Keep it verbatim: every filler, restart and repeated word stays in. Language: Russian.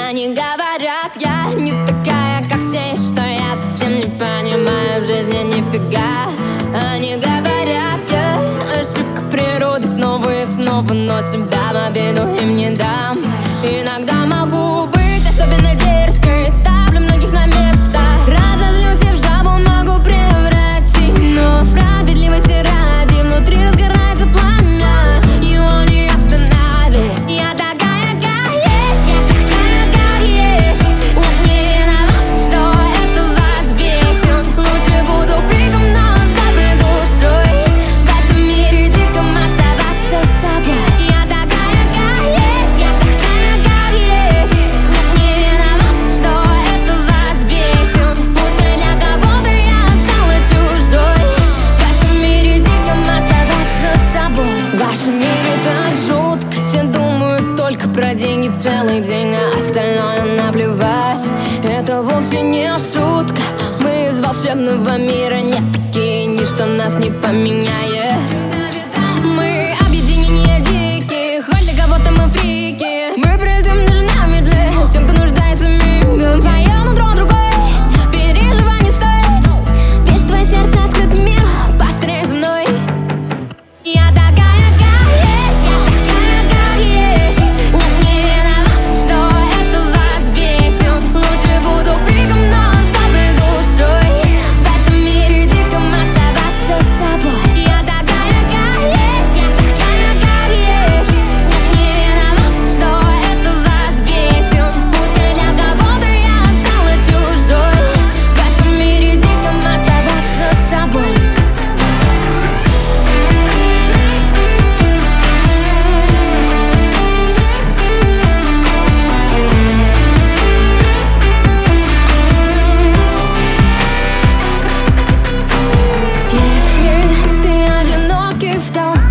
Они говорят, я не такая, как все, что я совсем не понимаю в жизни нифига. Они говорят, я ошибка природы, снова и снова, но себя в обиду им не дам. Иногда могу быть особенно дерзкой, ставлю многих на место. Разозлюсь и в жабу могу превратить, но справедливости ради внутри разгорается пламя, его не остановить. Я такая, как есть, я такая, как есть. Вот не виноват, что это вас бесит. Лучше буду фриком, но с доброй душой. В этом мире диком оставаться собой. Я такая, как есть, я такая, как есть. Вот не виноват, что это вас бесит. Пусть для кого-то я стала чужой. В этом мире диком оставаться собой. В вашем мире так жутко, все думают только про деньги целый день, а остальное наплевать. Это вовсе не шутка, мы из волшебного мира не такие, ничто нас не поменяет. Мы объединение диких, хоть для кого-то мы фрики. Мы пролетим даже на медле, тем, кто нуждается мигом. Твое нутро другой, переживаний стоит. Верь, что твое сердце открыто миру, повторяй за мной. Я такая, как есть, я такая, как есть. Вот не виноват, что это вас бесит. Лучше буду фриком, но с доброй душой. В этом мире диком оставаться собой. Я такая, как есть, я такая, как есть. Вот не виноват, что это вас бесит. Пусть для кого-то я стала чужой. В этом мире диком оставаться собой. Если ты одинокий в толпе,